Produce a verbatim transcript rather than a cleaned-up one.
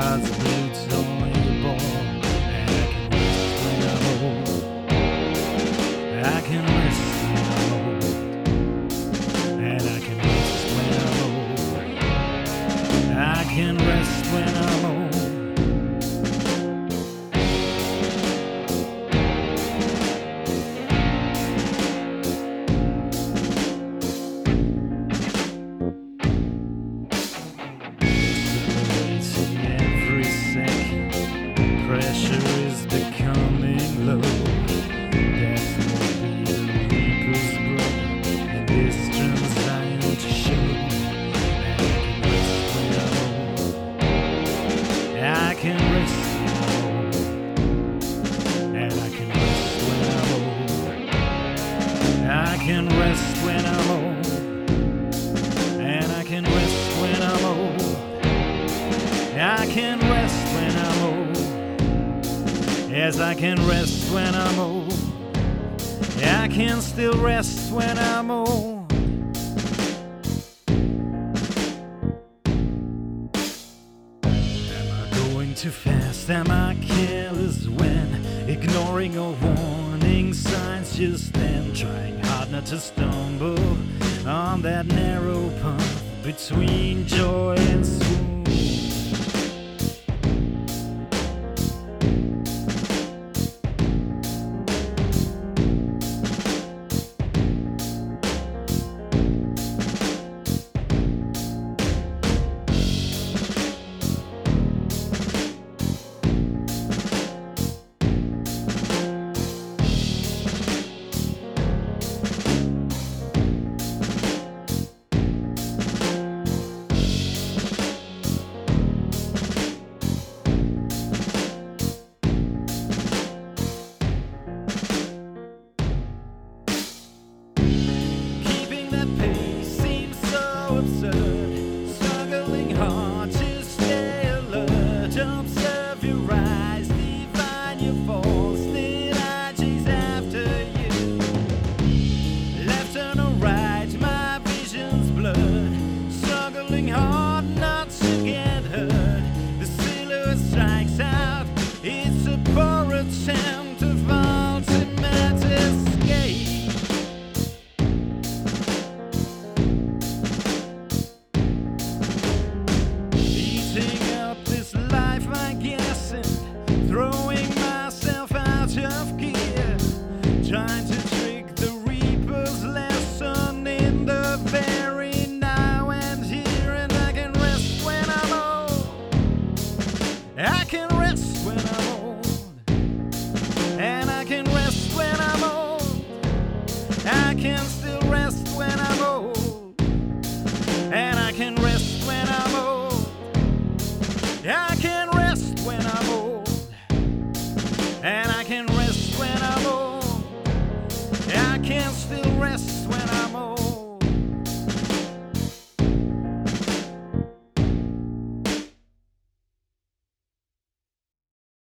God's boots on your ball, and I can rest when I'm old. I can rest when I'm old, and I can rest when I'm old. I can rest when I'm old. Pressure is becoming low. Death will be the reaper's brother, and this transition to show. And I can rest when I'm old. And I can rest when I'm old. I can rest when I'm old. And I can rest when I'm old. I can rest when I'm old. Yes, I can rest when I'm old. I can still rest when I'm old. Am I going too fast? Am I careless when ignoring all warning signs just then? Trying hard not to stumble on that narrow path between joy and swoon. Struggling hard to stay alert. Observe your rise, define your falls. Did I chase after you? Left turn or right, my vision's blurred. Struggling hard not to get hurt. The silhouette strikes out. It's a poor attempt of ultimate escape. Throwing myself out of gear, trying to trick the reaper's lesson in the very now and here. And I can rest when I'm old. I can rest when I'm old. And I can rest when I'm old. I can still rest when I'm old. And I can rest when I'm old. I can